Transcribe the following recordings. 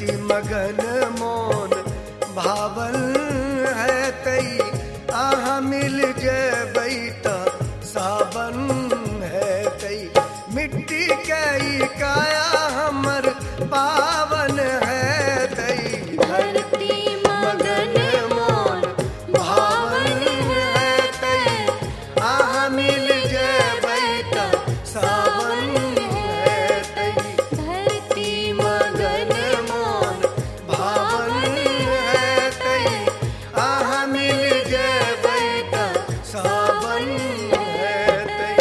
धरती मगन मोन भावन है तई आहा मिल जबई त सावन है तई मिट्टी कई काया हमर पावन है तई धरती मगन मोन भावन है तई आहा मिल जबई त सावन है तई धरती मगन मोन भावन है तई आहा मिल जबई त सावन है तई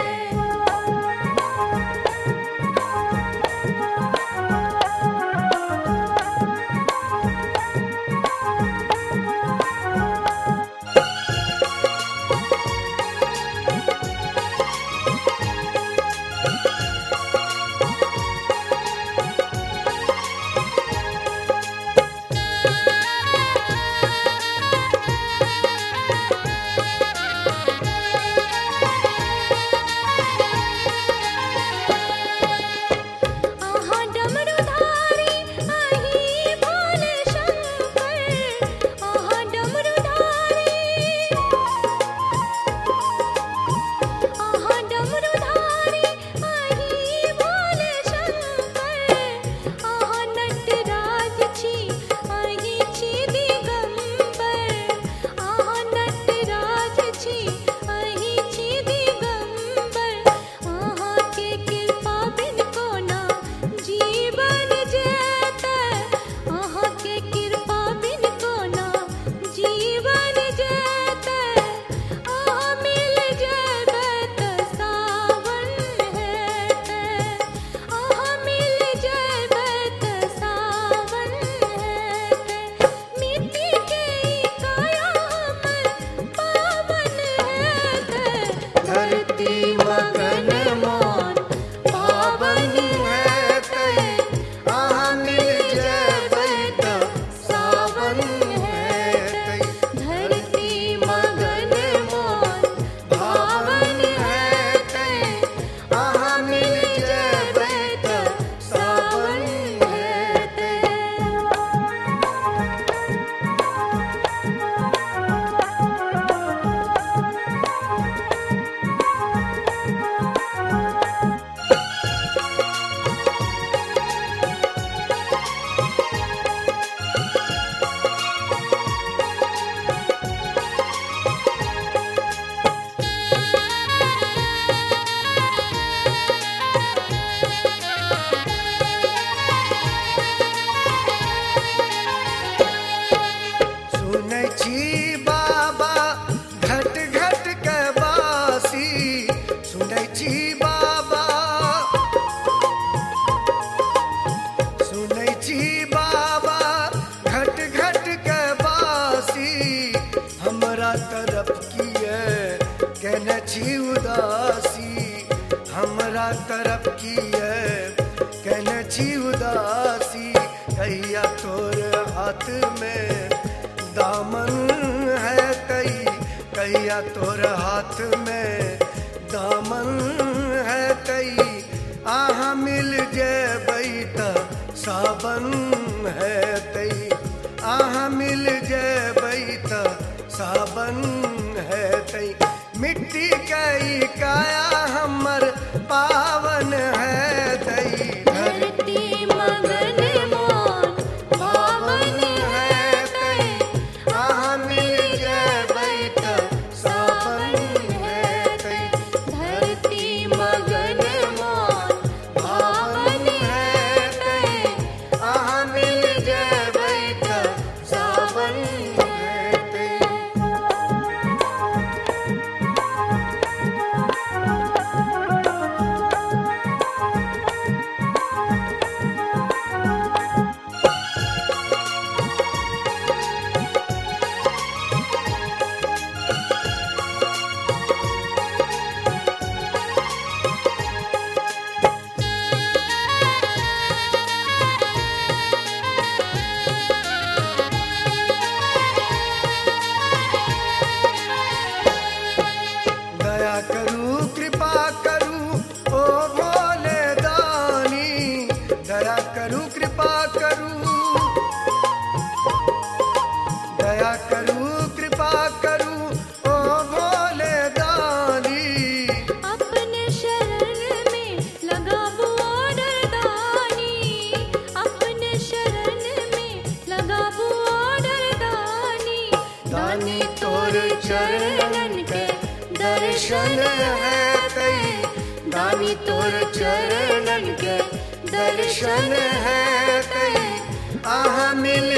आहा डमरुधारी आही भोले शंकर आहा डमरुधारी आही भोले शंकर आहा नटराज छी आही छी दिगंबर आहा नटराज छी आही छी दिगंबर आहा के कृपा बिन को ना जीवन जेत आहा के कृपा बिन को ना जीवन जेत आहा मिल जबत सावन है आहा मिल जबत सावन है मिट्टी के काया हमर पावन है धरती मगन मोन पावन है तई आहा मिल जबई त सावन है तई धरती मगन मोन भावन है तई आहा मिल जबई त सावन है तई सुनै छी बाबा घट घट के बासी सुनै छी बाबा सुनै छी बाबा घट घट के बासी हमरा तरफ किए कहने छी उदासी हमरा तरफ किए कहने छी उदासी कहिया तोर हाथ में दामन है तई कहिया तोर हाथ में दामन है तई आहा मिल जबई त सावन है तई आहा मिल जबई त सावन है तई मिट्टी कई काया हमर पावन है तई धरती मगन मोन पावन है तई आहा मिल जबई त सावन है तई धरती मगन मोन पावन है तई आहा मिल जबई त सावन है तई करू कृपा करू तोर चरणन के दर्शन है ते आह मिल